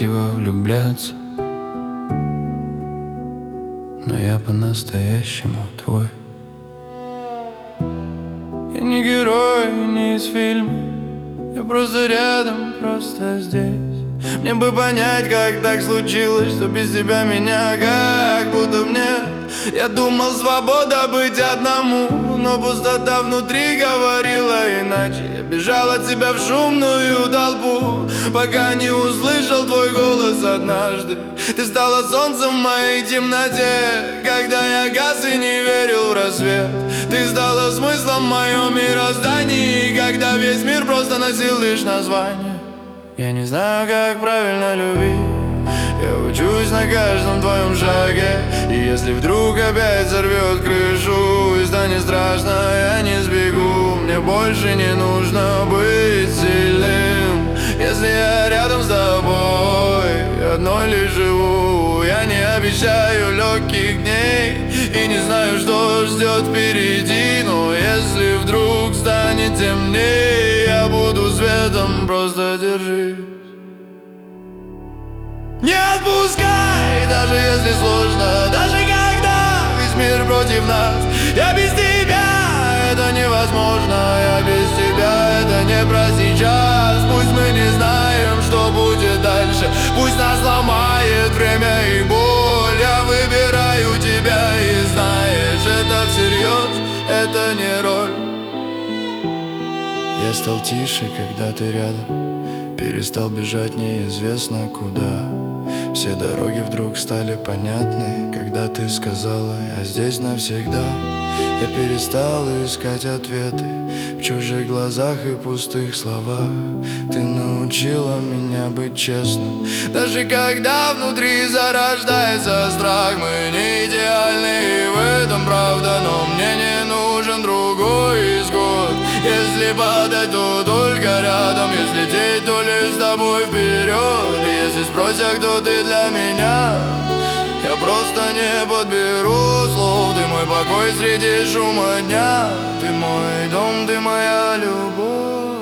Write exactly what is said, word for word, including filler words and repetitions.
красиво влюбляться, но я по-настоящему твой. Я не герой, не из фильма, я просто рядом, просто здесь. Мне бы понять, как так случилось, что без тебя меня как будто нет. Я думал, свобода быть одному, но пустота внутри говорила иначе. Я бежал от тебя в шумную толпу, пока не услышал твой голос однажды. Ты стала солнцем в моей темноте, когда я гас и не верил в рассвет. Ты стала смыслом в моем мироздании, когда весь мир просто носил лишь название. Я не знаю, как правильно любить, я учусь на каждом твоем шаге. И если вдруг опять сорвет крышу и станет страшно, я не сбегу. Мне больше не нужно быть сильным, если я рядом с тобой одной лишь живу. Я не обещаю легких дней и не знаю, что ждет впереди, но если вдруг станет темнее, я буду светом, просто держись. Не отпускай, даже если сложно, даже когда весь мир против нас. Я без тебя, это невозможно, я без тебя, это не про сейчас. Пусть мы не знаем, что будет дальше, пусть нас ломает время и боль. Я выбираю тебя и знаешь, это всерьез, это не роль. Я стал тише, когда ты рядом, перестал бежать неизвестно куда. Все дороги вдруг стали понятны, когда ты сказала: я здесь навсегда. Я перестал искать ответы в чужих глазах и пустых словах. Ты научила меня быть честным, даже когда внутри зарождается страх. Мы не идеальны, и в этом правда, но мне не нужен другой исход. Если падать, то только рядом, если лететь, то лишь с тобой вперед. И если спросят, кто ты для меня, я просто не подберу слов. Ты мой покой среди шума дня, ты мой дом, ты моя любовь.